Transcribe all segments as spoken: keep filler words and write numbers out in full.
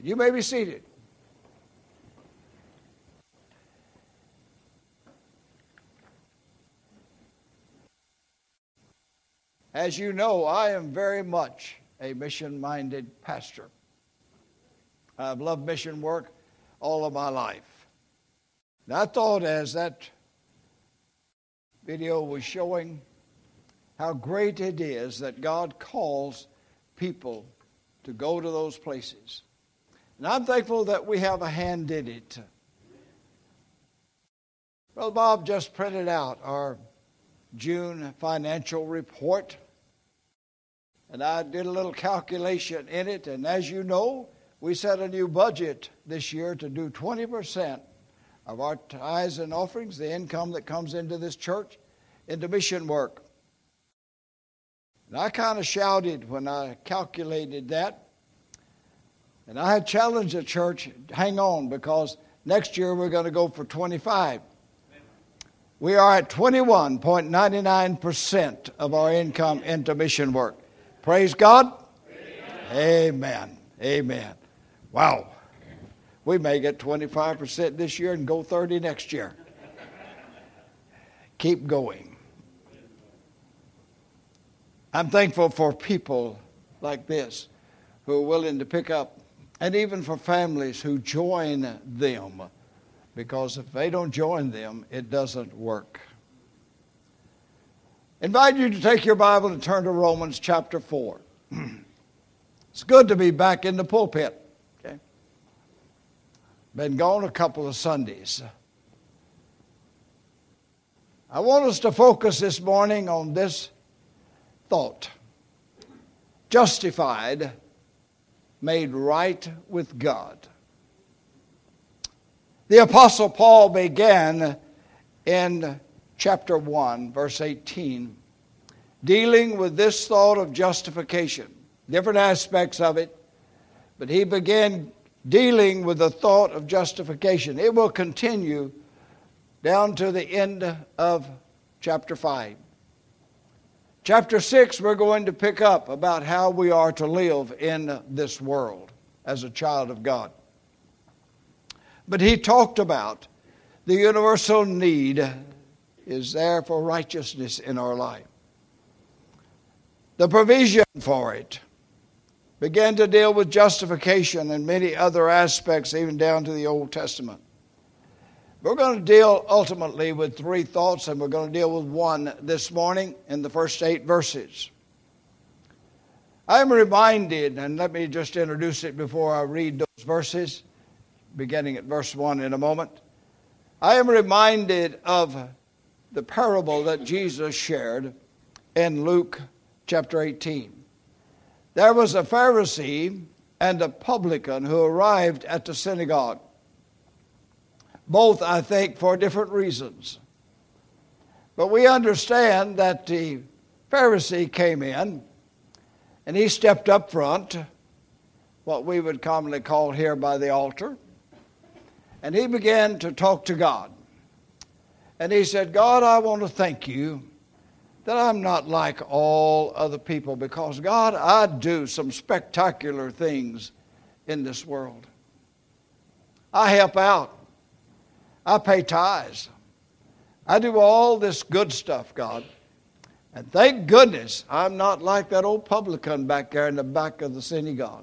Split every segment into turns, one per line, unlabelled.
You may be seated. As you know, I am very much a mission-minded pastor. I've loved mission work all of my life. And I thought as that video was showing how great it is that God calls people to go to those places. And I'm thankful that we have a hand in it. Well, Bob just printed out our June financial report. And I did a little calculation in it. And as you know, we set a new budget this year to do twenty percent of our tithes and offerings, the income that comes into this church, into mission work. And I kind of shouted when I calculated that. And I had challenged the church, hang on, because next year we're going to go for twenty-five. We are at twenty-one point nine nine percent of our income into mission work. Praise God. Amen. Amen. Amen. Wow. We may get twenty-five percent this year and go thirty next year. Keep going. I'm thankful for people like this who are willing to pick up, and even for families who join them, because if they don't join them, it doesn't work. I invite you to take your Bible and turn to Romans chapter four. It's good to be back in the pulpit. Okay? Been gone a couple of Sundays. I want us to focus this morning on this thought. Justified, made right with God. The Apostle Paul began in chapter one, verse eighteen, dealing with this thought of justification. Different aspects of it, but he began dealing with the thought of justification. It will continue down to the end of chapter five. Chapter six, we're going to pick up about how we are to live in this world as a child of God. But he talked about the universal need is there for righteousness in our life. The provision for it began to deal with justification and many other aspects, even down to the Old Testament. We're going to deal ultimately with three thoughts, and we're going to deal with one this morning in the first eight verses. I'm reminded, and let me just introduce it before I read those verses, beginning at verse one in a moment. I am reminded of the parable that Jesus shared in Luke chapter eighteen. There was a Pharisee and a publican who arrived at the synagogue. Both, I think, for different reasons. But we understand that the Pharisee came in and he stepped up front, what we would commonly call here by the altar, and he began to talk to God. And he said, God, I want to thank you that I'm not like all other people, because, God, I do some spectacular things in this world. I help out. I pay tithes. I do all this good stuff, God. And thank goodness I'm not like that old publican back there in the back of the synagogue.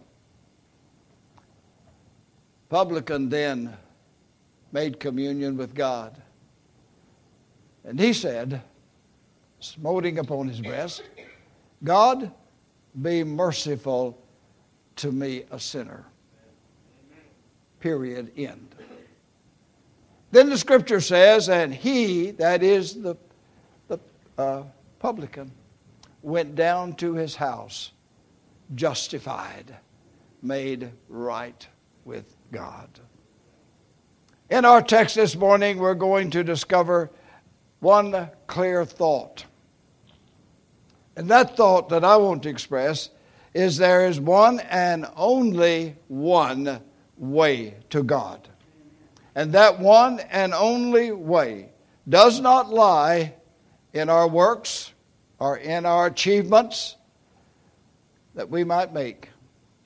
Publican then made communion with God. And he said, smoting upon his breast, God, be merciful to me, a sinner. Period. End. Then the scripture says, and he, that is the, the uh, publican, went down to his house, justified, made right with God. In our text this morning, we're going to discover one clear thought. And that thought that I want to express is there is one and only one way to God. And that one and only way does not lie in our works or in our achievements that we might make.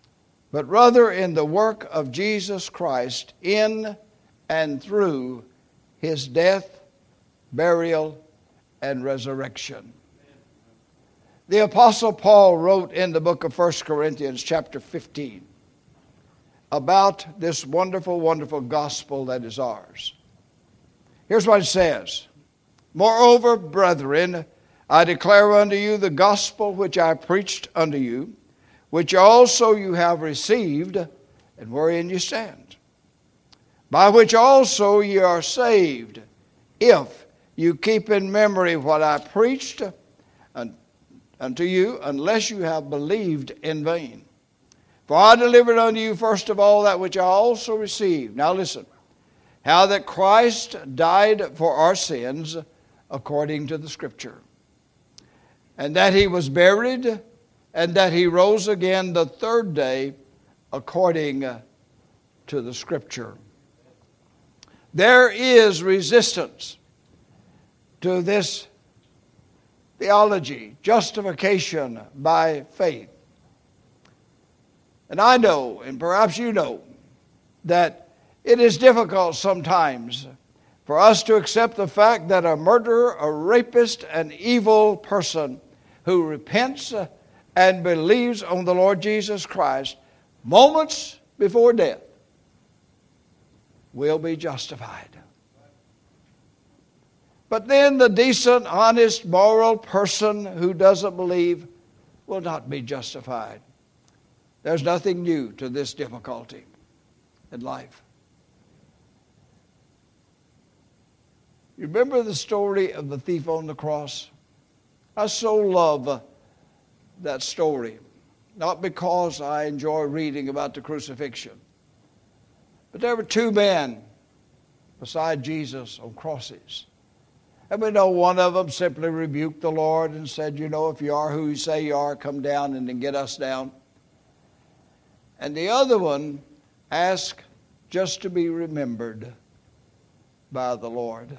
but rather in the work of Jesus Christ in and through his death, burial, and resurrection. The Apostle Paul wrote in the book of First Corinthians chapter fifteen about this wonderful, wonderful gospel that is ours. Here's what it says. Moreover, brethren, I declare unto you the gospel which I preached unto you, which also you have received, and wherein you stand, by which also ye are saved, if you keep in memory what I preached unto you, unless you have believed in vain. For I delivered unto you first of all that which I also received. Now listen, how that Christ died for our sins according to the Scripture, and that he was buried, and that he rose again the third day according to the Scripture. There is resistance to this theology, justification by faith. And I know, and perhaps you know, that it is difficult sometimes for us to accept the fact that a murderer, a rapist, an evil person who repents and believes on the Lord Jesus Christ moments before death will be justified. But then the decent, honest, moral person who doesn't believe will not be justified. There's nothing new to this difficulty in life. You remember the story of the thief on the cross? I so love that story, not because I enjoy reading about the crucifixion, but there were two men beside Jesus on crosses. And we know one of them simply rebuked the Lord and said, you know, if you are who you say you are, come down and then get us down. And the other one asked just to be remembered by the Lord.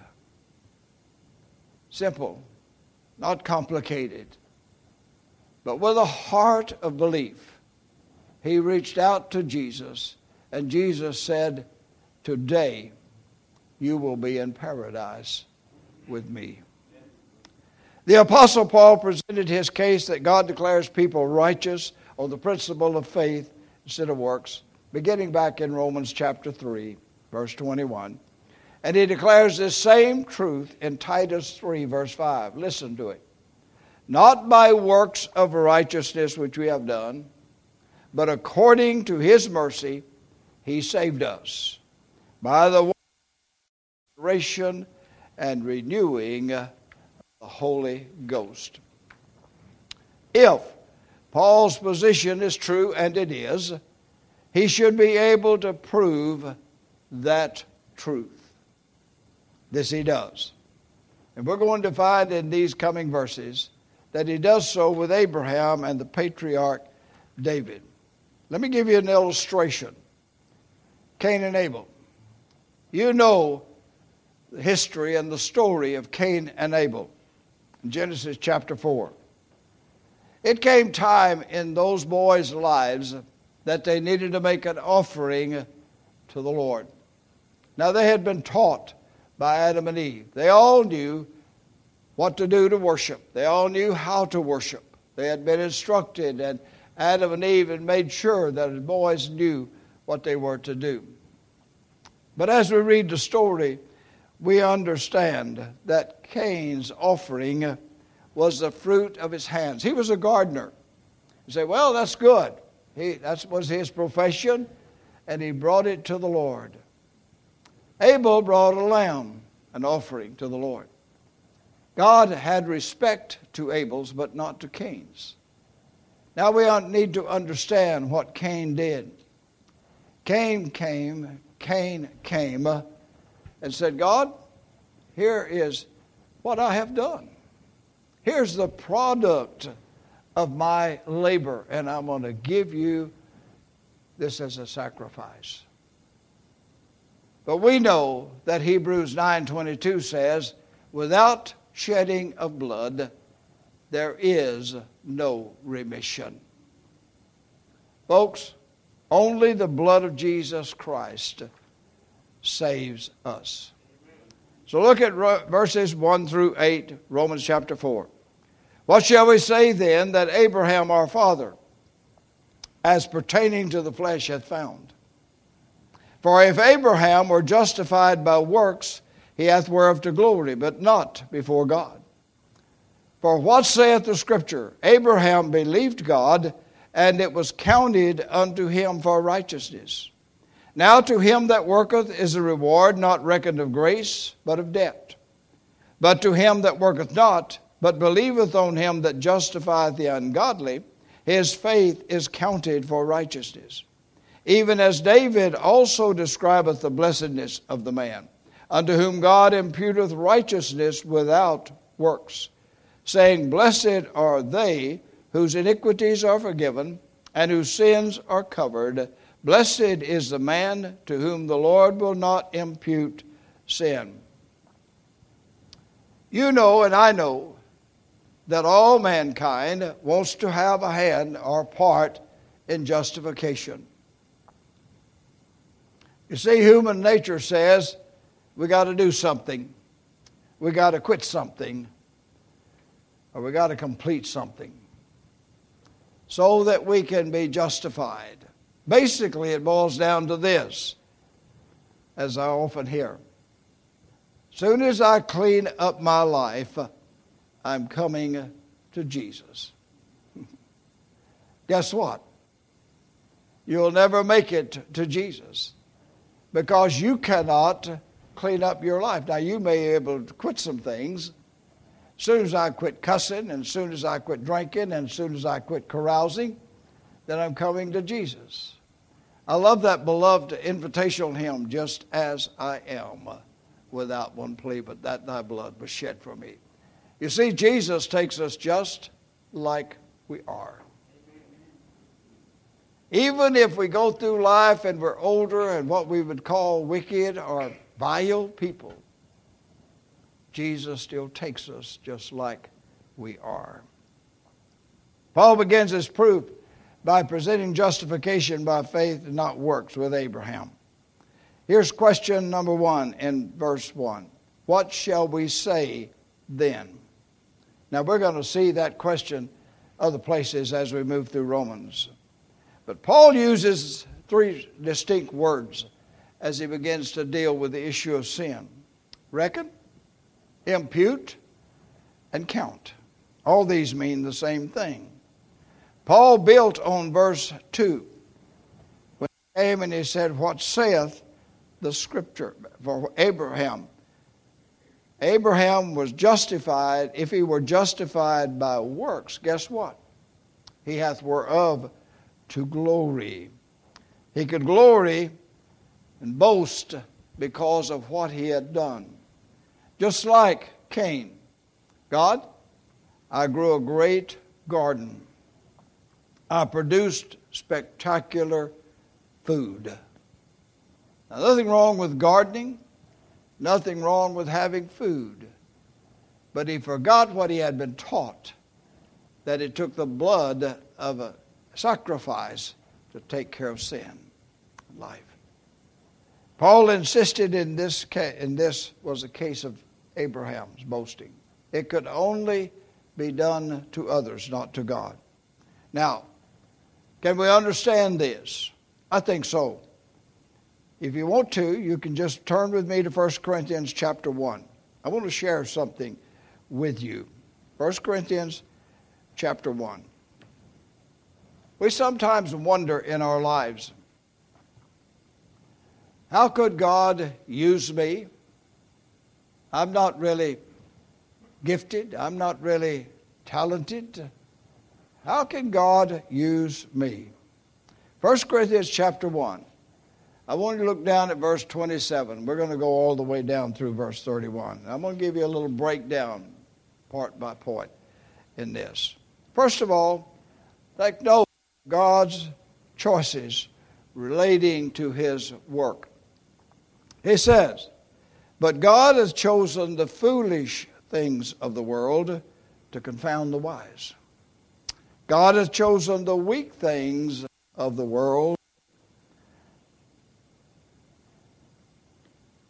Simple, not complicated, but with a heart of belief. He reached out to Jesus, and Jesus said, today you will be in paradise with me. The Apostle Paul presented his case that God declares people righteous on the principle of faith instead of works, beginning back in Romans chapter three, verse twenty-one. And he declares this same truth in Titus three, verse five. Listen to it. Not by works of righteousness which we have done, but according to his mercy, he saved us by the restoration and renewing of the Holy Ghost. If Paul's position is true, and it is, he should be able to prove that truth. This he does. And we're going to find in these coming verses that he does so with Abraham and the patriarch David. Let me give you an illustration. Cain and Abel. You know the history and the story of Cain and Abel in Genesis chapter four. It came time in those boys' lives that they needed to make an offering to the Lord. Now they had been taught by Adam and Eve. They all knew what to do to worship. They all knew how to worship. They had been instructed, and Adam and Eve had made sure that the boys knew what they were to do. But as we read the story, we understand that Cain's offering was the fruit of his hands. He was a gardener. You say, well, that's good. He, that was his profession, and he brought it to the Lord. Abel brought a lamb, an offering to the Lord. God had respect to Abel's, but not to Cain's. Now we need to understand what Cain did. Cain came, Cain came and said, God, here is what I have done. Here's the product of my labor, and I'm going to give you this as a sacrifice. But we know that Hebrews nine twenty-two says, without shedding of blood, there is no remission. Folks, Only the blood of Jesus Christ saves us. So look at verses one through eight, Romans chapter four. What shall we say then that Abraham our father, as pertaining to the flesh, hath found? For if Abraham were justified by works, he hath whereof to glory, but not before God. For what saith the Scripture? Abraham believed God, and it was counted unto him for righteousness. Now to him that worketh is a reward not reckoned of grace, but of debt. But to him that worketh not, but believeth on him that justifieth the ungodly, his faith is counted for righteousness. Even as David also describeth the blessedness of the man, unto whom God imputeth righteousness without works, saying, Blessed are they whose iniquities are forgiven, and whose sins are covered. Blessed is the man to whom the Lord will not impute sin. You know, and I know, that all mankind wants to have a hand or part in justification. You see, human nature says we got to do something. We got to quit something. Or we got to complete something so that we can be justified. Basically, it boils down to this, as I often hear. Soon as I clean up my life, I'm coming to Jesus. Guess what? You'll never make it to Jesus because you cannot clean up your life. Now, you may be able to quit some things. As soon as I quit cussing, and as soon as I quit drinking, and as soon as I quit carousing, then I'm coming to Jesus. I love that beloved invitational hymn, Just As I Am, without one plea, but that thy blood was shed for me. You see, Jesus takes us just like we are. Even if we go through life and we're older and what we would call wicked or vile people, Jesus still takes us just like we are. Paul begins his proof by presenting justification by faith and not works with Abraham. Here's question number one in verse one. What shall we say then? Now we're going to see that question other places as we move through Romans. But Paul uses three distinct words as he begins to deal with the issue of sin. Reckon, impute, and count. All these mean the same thing. Paul built on verse two. When he came and he said, What saith the Scripture for Abraham? Abraham was justified. If he were justified by works, guess what? He hath whereof to glory. He could glory and boast because of what he had done. Just like Cain. God, I grew a great garden. I produced spectacular food. Now, nothing wrong with gardening. Nothing wrong with having food. But he forgot what he had been taught, that it took the blood of a sacrifice to take care of sin in life. Paul insisted in this case, and this was a case of Abraham's boasting. It could only be done to others, not to God. Now, can we understand this? I think so. If you want to, you can just turn with me to First Corinthians chapter one. I want to share something with you. First Corinthians chapter one. We sometimes wonder in our lives, how could God use me? I'm not really gifted. I'm not really talented. How can God use me? First Corinthians chapter one. I want you to look down at verse twenty-seven. We're going to go all the way down through verse thirty-one. I'm going to give you a little breakdown, part by point, in this. First of all, take note of God's choices relating to His work. He says, But God has chosen the foolish things of the world to confound the wise. God has chosen the weak things of the world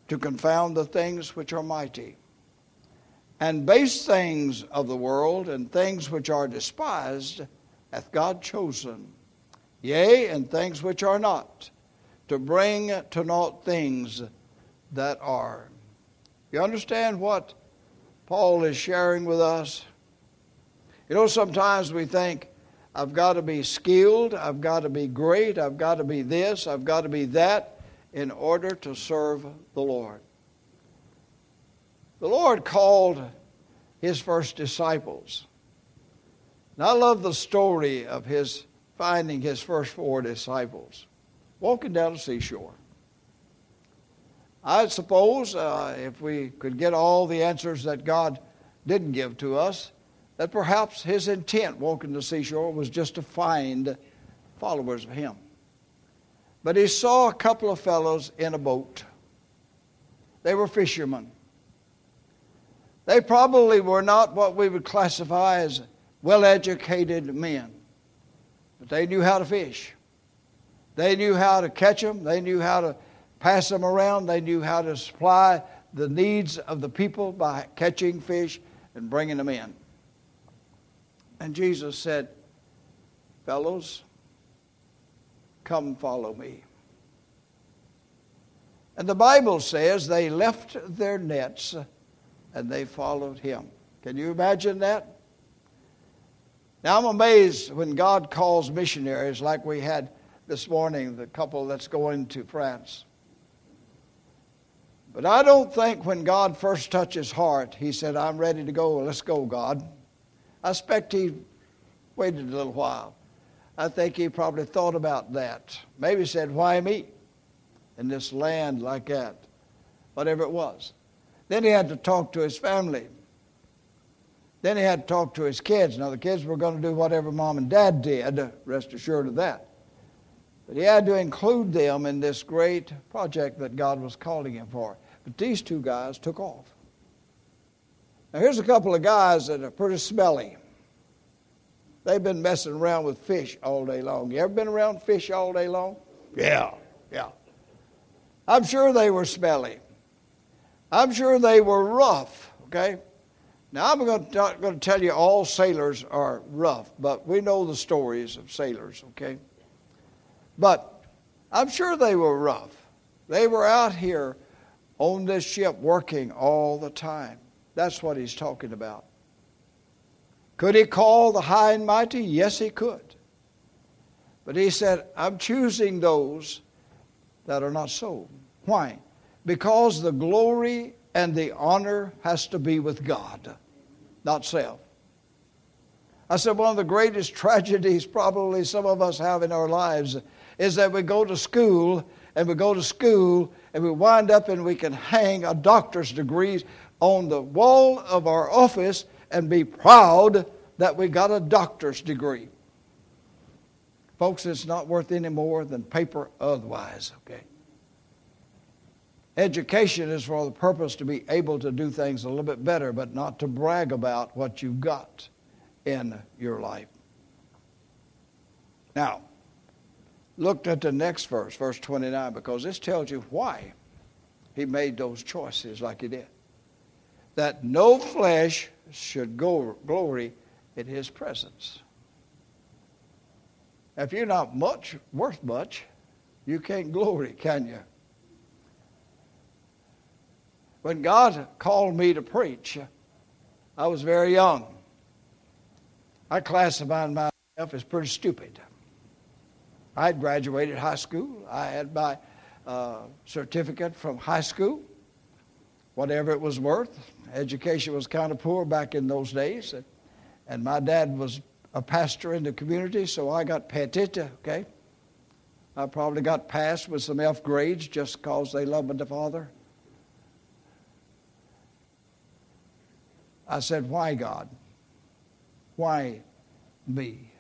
to confound the things which are mighty. And base things of the world and things which are despised hath God chosen, yea, and things which are not, to bring to naught things that are. You understand what Paul is sharing with us? You know, sometimes we think, I've got to be skilled, I've got to be great, I've got to be this, I've got to be that in order to serve the Lord. The Lord called his first disciples. And I love the story of his finding his first four disciples walking down the seashore. I suppose uh, if we could get all the answers that God didn't give to us, that perhaps his intent walking the seashore was just to find followers of him. But he saw a couple of fellows in a boat. They were fishermen. They probably were not what we would classify as well-educated men. But they knew how to fish. They knew how to catch them. They knew how to pass them around. They knew how to supply the needs of the people by catching fish and bringing them in. And Jesus said, fellows, come follow me. And the Bible says they left their nets and they followed him. Can you imagine that? Now I'm amazed when God calls missionaries like we had this morning, the couple that's going to France. But I don't think when God first touched his heart, he said, I'm ready to go. Let's go, God. I expect he waited a little while. I think he probably thought about that. Maybe said, why me in this land like that? Whatever it was. Then he had to talk to his family. Then he had to talk to his kids. Now the kids were going to do whatever mom and dad did, rest assured of that. But he had to include them in this great project that God was calling him for. But these two guys took off. Now here's a couple of guys that are pretty smelly. They've been messing around with fish all day long. You ever been around fish all day long? Yeah, yeah. I'm sure they were smelly. I'm sure they were rough, okay? Now, I'm going to, going to tell you all sailors are rough, but we know the stories of sailors, okay? But I'm sure they were rough. They were out here on this ship working all the time. That's what he's talking about. Could he call the high and mighty? Yes, he could. But he said, I'm choosing those that are not so. Why? Because the glory and the honor has to be with God, not self. I said one of the greatest tragedies probably some of us have in our lives is that we go to school and we go to school and we wind up and we can hang a doctor's degree on the wall of our office and be proud that we got a doctor's degree. Folks, it's not worth any more than paper otherwise, okay? Education is for the purpose to be able to do things a little bit better, but not to brag about what you've got in your life. Now, look at the next verse, verse twenty-nine, because this tells you why he made those choices like he did. That no flesh should go glory in his presence. If you're not much worth much, you can't glory, can you? When God called me to preach, I was very young. I classified myself as pretty stupid. I had graduated high school. I had my uh, certificate from high school, whatever it was worth. Education was kind of poor back in those days. And my dad was a pastor in the community, so I got petted, okay? I probably got passed with some F grades just because they loved my father. I said, why, God? Why me?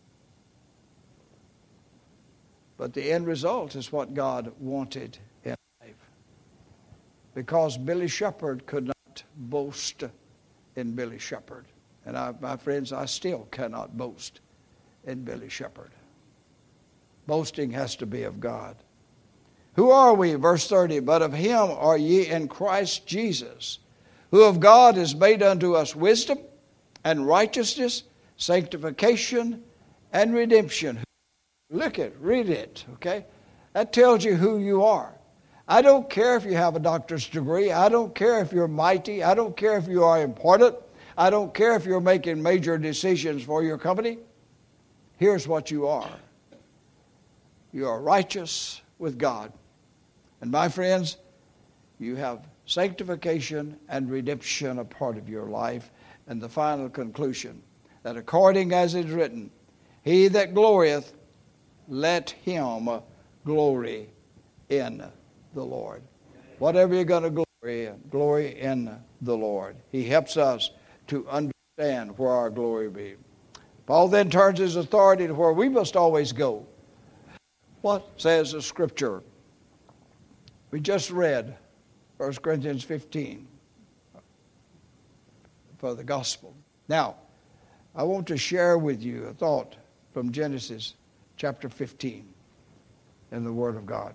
But the end result is what God wanted in life. Because Billy Shepherd could not boast in Billy Shepherd. And I, my friends, I still cannot boast in Billy Shepherd. Boasting has to be of God. Who are we? Verse thirty, but of him are ye in Christ Jesus, who of God is made unto us wisdom and righteousness, sanctification and redemption. Look at, read it, okay? That tells you who you are. I don't care if you have a doctor's degree. I don't care if you're mighty. I don't care if you are important. I don't care if you're making major decisions for your company. Here's what you are. You are righteous with God. And my friends, you have sanctification and redemption a part of your life. And the final conclusion, that according as it is written, he that glorieth, let him glory in the Lord. Whatever you're going to glory in, glory in the Lord. He helps us to understand where our glory be. Paul then turns his authority to where we must always go. What says the Scripture? We just read First Corinthians fifteen for the gospel. Now, I want to share with you a thought from Genesis chapter fifteen in the Word of God.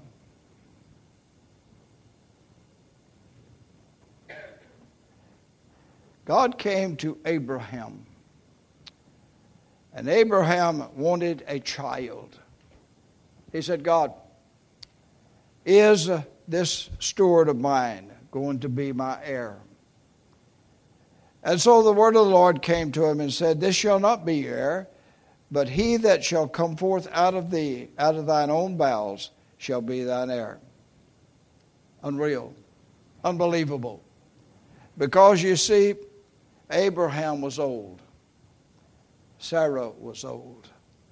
God came to Abraham, and Abraham wanted a child. He said, God, is this steward of mine going to be my heir? And so the word of the Lord came to him and said, this shall not be your heir, but he that shall come forth out of thee, out of thine own bowels, shall be thine heir. Unreal. Unbelievable. Because you see, Abraham was old. Sarah was old.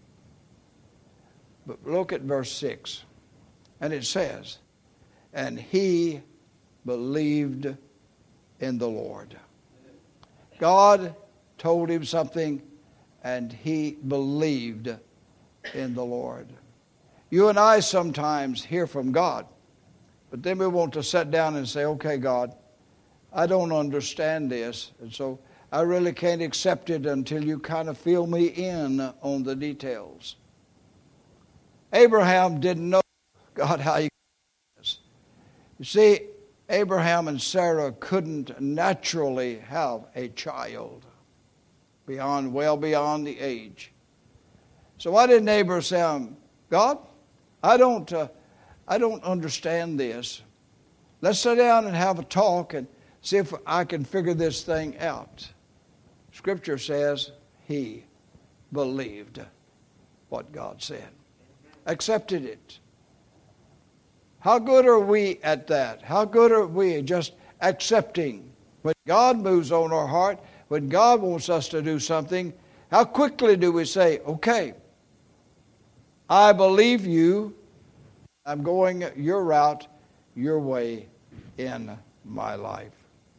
But look at verse six. And it says, and he believed in the Lord. God told him something, and he believed in the Lord. You and I sometimes hear from God, but then we want to sit down and say, okay, God, I don't understand this, and so I really can't accept it until you kind of fill me in on the details. Abraham didn't know, God, how you do this. You see, Abraham and Sarah couldn't naturally have a child beyond, well beyond the age. So why didn't Abraham say, God, I don't, uh, I don't understand this. Let's sit down and have a talk and see if I can figure this thing out. Scripture says he believed what God said. Accepted it. How good are we at that? How good are we at just accepting? When God moves on our heart, when God wants us to do something, how quickly do we say, okay, I believe you. I'm going your route, your way in my life.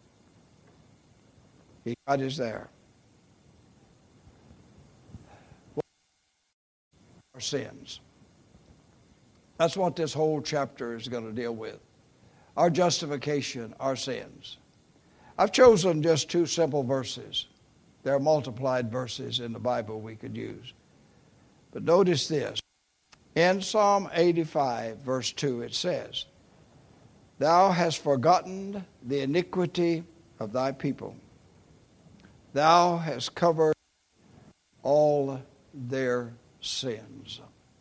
God is there. Our sins. That's what this whole chapter is going to deal with. Our justification, our sins. I've chosen just two simple verses. There are multiplied verses in the Bible we could use. But notice this. In Psalm eighty-five, verse two, it says, thou hast forgotten the iniquity of thy people. Thou hast covered all their sins.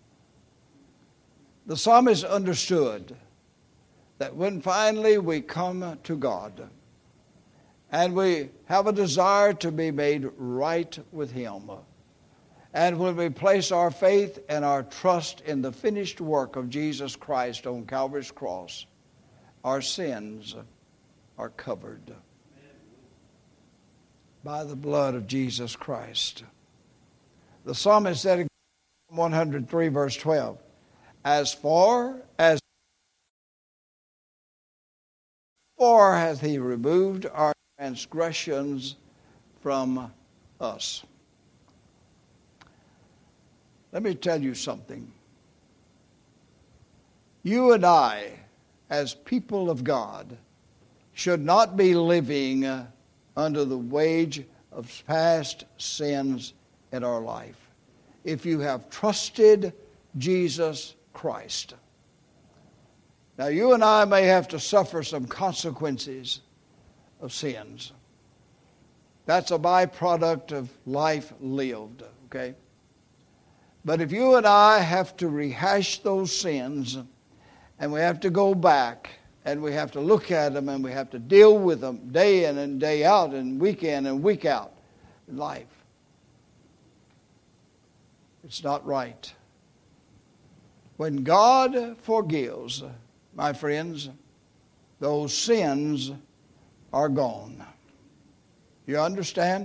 The psalmist understood that when finally we come to God and we have a desire to be made right with Him, and when we place our faith and our trust in the finished work of Jesus Christ on Calvary's cross, our sins are covered by the blood of Jesus Christ. The psalmist said in one hundred three, verse twelve, as far as far hath He removed our transgressions from us. Let me tell you something. You and I, as people of God, should not be living under the wage of past sins in our life. If you have trusted Jesus Christ, Now, you and I may have to suffer some consequences of sins. That's a byproduct of life lived, okay? But if you and I have to rehash those sins, and we have to go back, and we have to look at them, and we have to deal with them day in and day out, and week in and week out in life, it's not right. When God forgives, my friends, those sins are gone. You understand?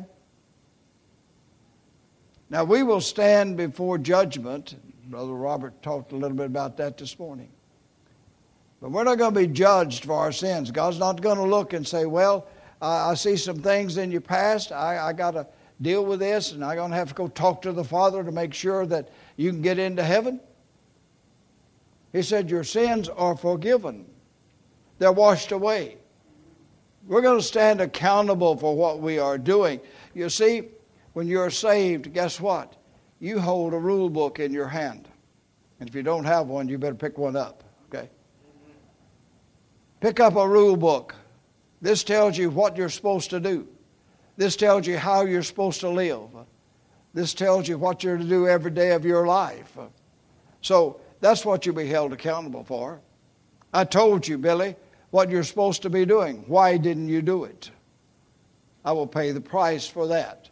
Now, we will stand before judgment. Brother Robert talked a little bit about that this morning. But we're not going to be judged for our sins. God's not going to look and say, well, I, I see some things in your past. I, I got to deal with this, and I'm going to have to go talk to the Father to make sure that you can get into heaven. He said, your sins are forgiven. They're washed away. We're going to stand accountable for what we are doing. You see, when you're saved, guess what? You hold a rule book in your hand. And if you don't have one, you better pick one up, okay? Pick up a rule book. This tells you what you're supposed to do. This tells you how you're supposed to live. This tells you what you're to do every day of your life. So that's what you'll be held accountable for. I told you, Billy, what you're supposed to be doing. Why didn't you do it? I will pay the price for that.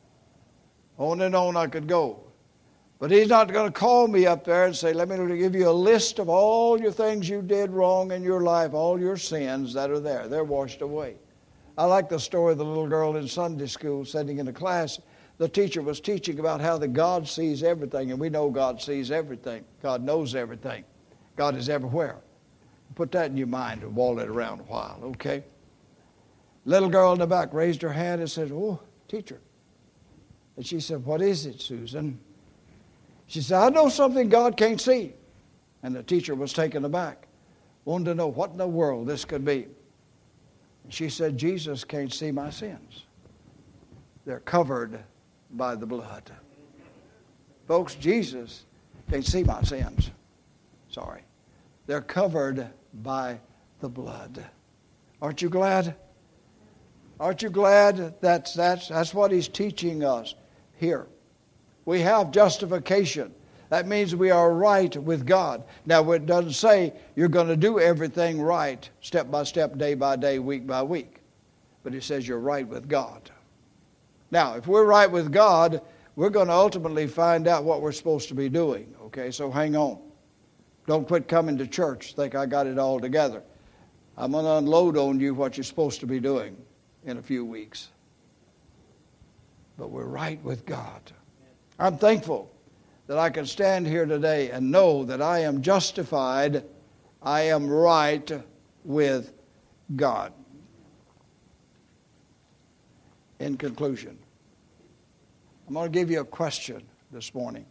On and on I could go. But he's not going to call me up there and say, let me give you a list of all your things you did wrong in your life, all your sins that are there. They're washed away. I like the story of the little girl in Sunday school sitting in a class. The teacher was teaching about how that God sees everything, and we know God sees everything. God knows everything. God is everywhere. Put that in your mind and wall it around a while, okay? Little girl in the back raised her hand and said, oh, teacher. And she said, what is it, Susan? She said, I know something God can't see. And the teacher was taken aback, wanted to know what in the world this could be. And she said, Jesus can't see my sins. They're covered by the blood. Folks, Jesus can't see my sins. Sorry. They're covered by the blood. Aren't you glad? Aren't you glad that that's, that's what he's teaching us here? We have justification. That means we are right with God. Now, it doesn't say you're going to do everything right, step by step, day by day, week by week. But it says you're right with God. Now, if we're right with God, we're going to ultimately find out what we're supposed to be doing. Okay, so hang on. Don't quit coming to church, think I got it all together. I'm going to unload on you what you're supposed to be doing in a few weeks. But we're right with God. I'm thankful that I can stand here today and know that I am justified, I am right with God. In conclusion, I'm going to give you a question this morning.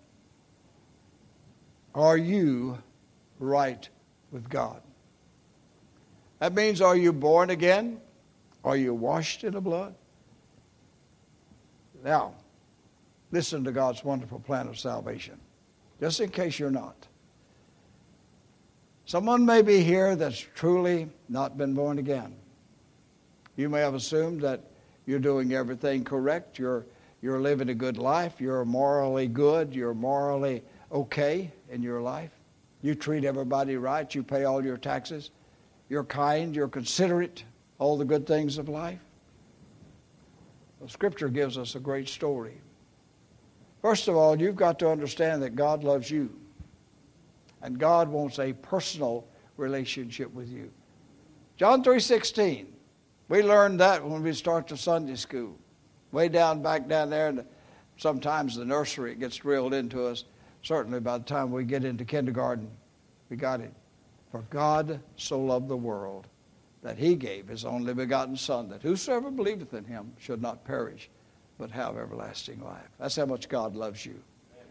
Are you right with God? That means, are you born again? Are you washed in the blood? Now, listen to God's wonderful plan of salvation, just in case you're not. Someone may be here that's truly not been born again. You may have assumed that you're doing everything correct, you're, you're living a good life, you're morally good, you're morally okay in your life. You treat everybody right, you pay all your taxes, you're kind, you're considerate, all the good things of life. The Scripture gives us a great story. First of all, you've got to understand that God loves you. And God wants a personal relationship with you. John three sixteen. We learned that when we start the Sunday school. Way down back down there, and sometimes the nursery it gets drilled into us. Certainly by the time we get into kindergarten, we got it. For God so loved the world that he gave his only begotten Son, that whosoever believeth in him should not perish, but have everlasting life. That's how much God loves you.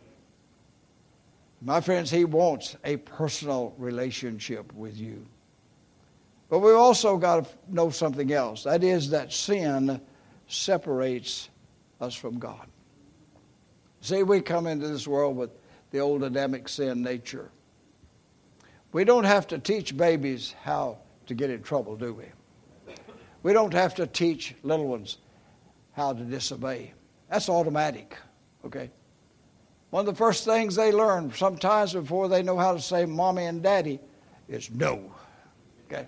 My friends, he wants a personal relationship with you. But we've also got to know something else. That is that sin separates us from God. See, we come into this world with the old Adamic sin nature. We don't have to teach babies how to get in trouble, do we? We don't have to teach little ones how to disobey. That's automatic, okay? One of the first things they learn sometimes before they know how to say mommy and daddy is no, okay?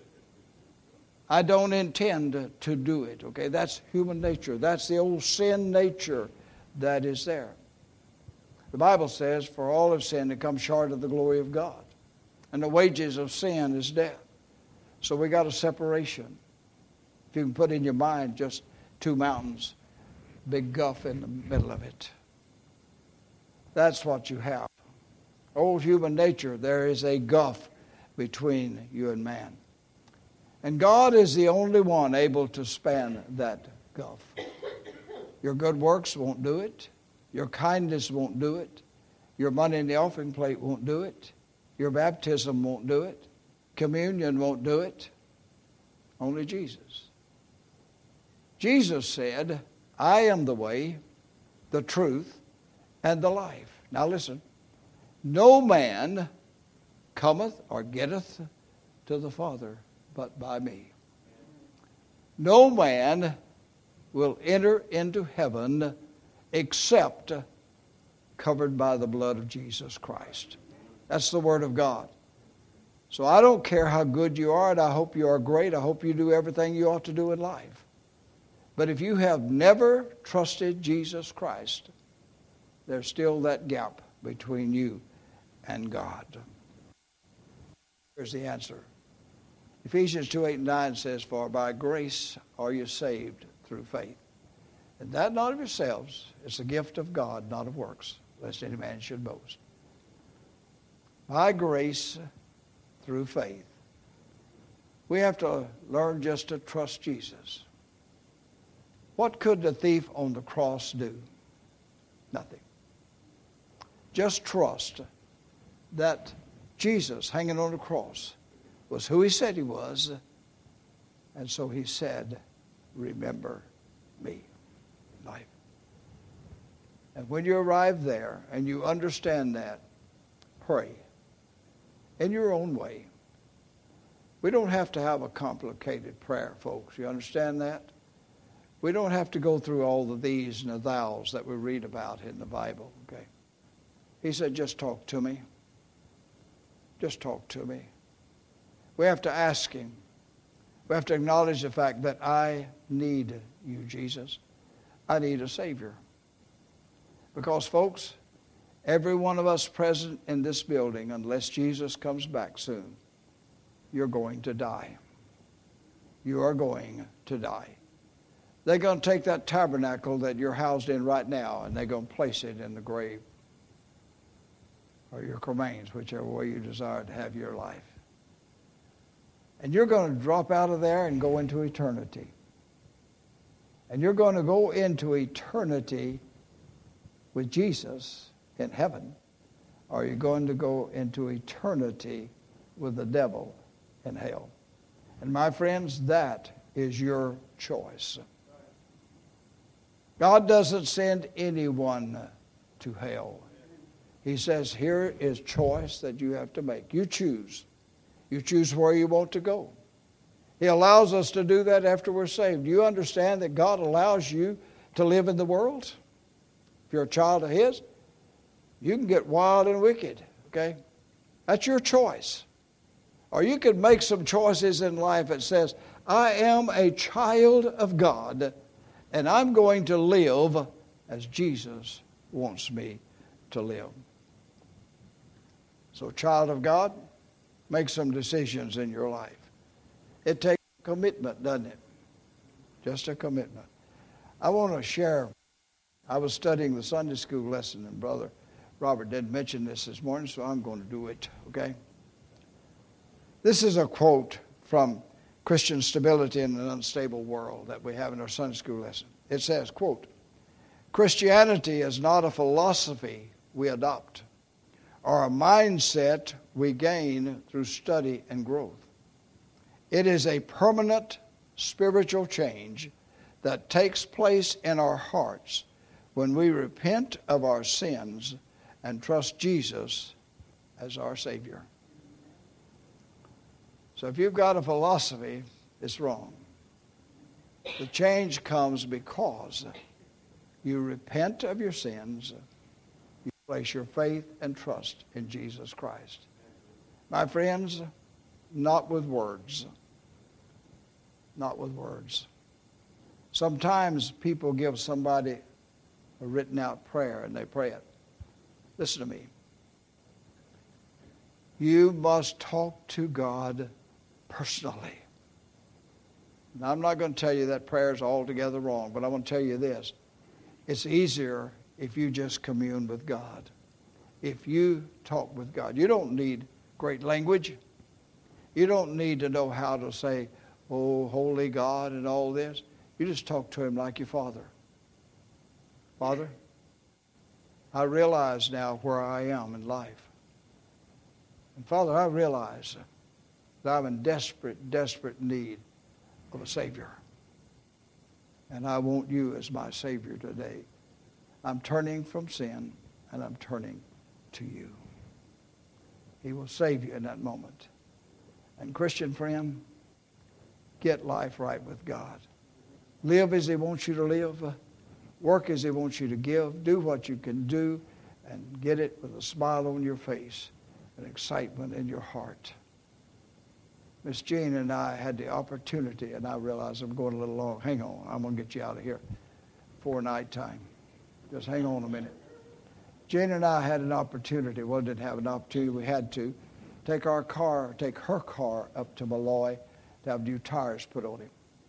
I don't intend to do it, okay? That's human nature. That's the old sin nature that is there. The Bible says, for all have sinned and come short of the glory of God. And the wages of sin is death. So we got a separation. If you can put in your mind just two mountains, big gulf in the middle of it. That's what you have. Old human nature, there is a gulf between you and man. And God is the only one able to span that gulf. Your good works won't do it. Your kindness won't do it. Your money in the offering plate won't do it. Your baptism won't do it. Communion won't do it. Only Jesus. Jesus said, I am the way, the truth, and the life. Now listen. No man cometh or getteth to the Father but by me. No man will enter into heaven except covered by the blood of Jesus Christ. That's the Word of God. So I don't care how good you are, and I hope you are great. I hope you do everything you ought to do in life. But if you have never trusted Jesus Christ, there's still that gap between you and God. Here's the answer. Ephesians two, eight, and nine says, for by grace are you saved through faith. And that not of yourselves, it's a gift of God, not of works, lest any man should boast. By grace through faith. We have to learn just to trust Jesus. What could the thief on the cross do? Nothing. Just trust that Jesus hanging on the cross was who he said he was, and so he said, remember me. Life. And when you arrive there and you understand that, pray in your own way. We don't have to have a complicated prayer, folks. You understand that? We don't have to go through all the these and the thous that we read about in the Bible, okay? He said, just talk to me. Just talk to me. We have to ask him. We have to acknowledge the fact that I need you, Jesus. I need a Savior. Because, folks, every one of us present in this building, unless Jesus comes back soon, you're going to die. You are going to die. They're going to take that tabernacle that you're housed in right now, and they're going to place it in the grave, or your remains, whichever way you desire to have your life. And you're going to drop out of there and go into eternity. And you're going to go into eternity with Jesus in heaven, or you're going to go into eternity with the devil in hell. And my friends, that is your choice. God doesn't send anyone to hell. He says, here is choice that you have to make. You choose. You choose where you want to go. He allows us to do that after we're saved. Do you understand that God allows you to live in the world? If you're a child of His, you can get wild and wicked, okay? That's your choice. Or you could make some choices in life that says, I am a child of God, and I'm going to live as Jesus wants me to live. So, child of God, make some decisions in your life. It takes a commitment, doesn't it? Just a commitment. I want to share. I was studying the Sunday school lesson, and Brother Robert didn't mention this this morning, so I'm going to do it, okay? This is a quote from Christian Stability in an Unstable World that we have in our Sunday school lesson. It says, quote, Christianity is not a philosophy we adopt or a mindset we gain through study and growth. It is a permanent spiritual change that takes place in our hearts when we repent of our sins and trust Jesus as our Savior. So if you've got a philosophy, it's wrong. The change comes because you repent of your sins. You place your faith and trust in Jesus Christ. My friends, not with words. Not with words. Sometimes people give somebody a written out prayer and they pray it. Listen to me. You must talk to God personally. Now, I'm not going to tell you that prayer is altogether wrong, but I want to tell you this. It's easier if you just commune with God. If you talk with God. You don't need great language. You don't need to know how to say, oh, holy God and all this. You just talk to him like your father. Father, I realize now where I am in life. And Father, I realize that I'm in desperate, desperate need of a Savior. And I want you as my Savior today. I'm turning from sin and I'm turning to you. He will save you in that moment. And Christian friend, get life right with God. Live as he wants you to live. Work as he wants you to give. Do what you can do and get it with a smile on your face and excitement in your heart. Miss Jean and I had the opportunity, and I realize I'm going a little long. Hang on, I'm going to get you out of here before nighttime. Just hang on a minute. Jean and I had an opportunity, well, didn't have an opportunity, we had to, take our car, take her car up to Malloy to have new tires put on it.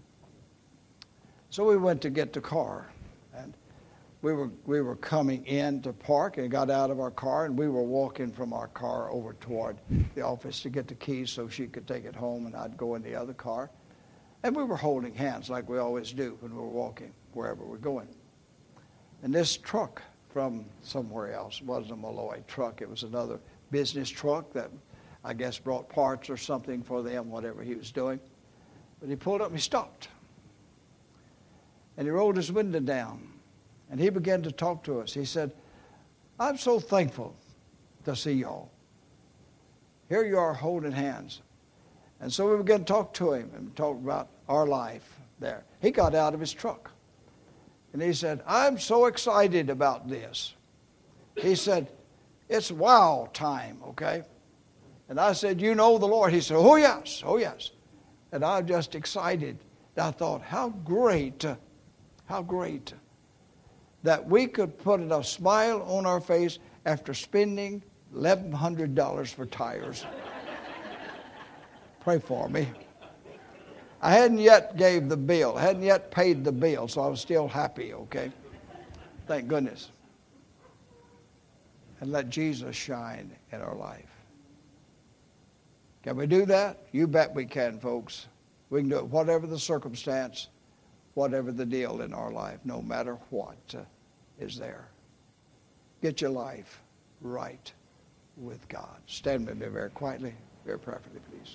So we went to get the car, and we were we were coming in to park and got out of our car, and we were walking from our car over toward the office to get the keys so she could take it home and I'd go in the other car. And we were holding hands like we always do when we're walking wherever we're going. And this truck from somewhere else, it wasn't a Malloy truck, it was another business truck that I guess brought parts or something for them, whatever he was doing. But he pulled up and he stopped. And he rolled his window down. And he began to talk to us. He said, I'm so thankful to see y'all. Here you are holding hands. And so we began to talk to him and talk about our life there. He got out of his truck. And he said, I'm so excited about this. He said, it's wow time, okay? And I said, you know the Lord. He said, oh, yes, oh, yes. And I'm just excited. And I thought, how great, how great that we could put a smile on our face after spending eleven hundred dollars for tires. Pray for me. I hadn't yet gave the bill, hadn't yet paid the bill, so I was still happy, okay? Thank goodness. And let Jesus shine in our life. Can we do that? You bet we can, folks. We can do it whatever the circumstance, whatever the deal in our life, no matter what uh, is there. Get your life right with God. Stand with me very quietly, very prayerfully, please.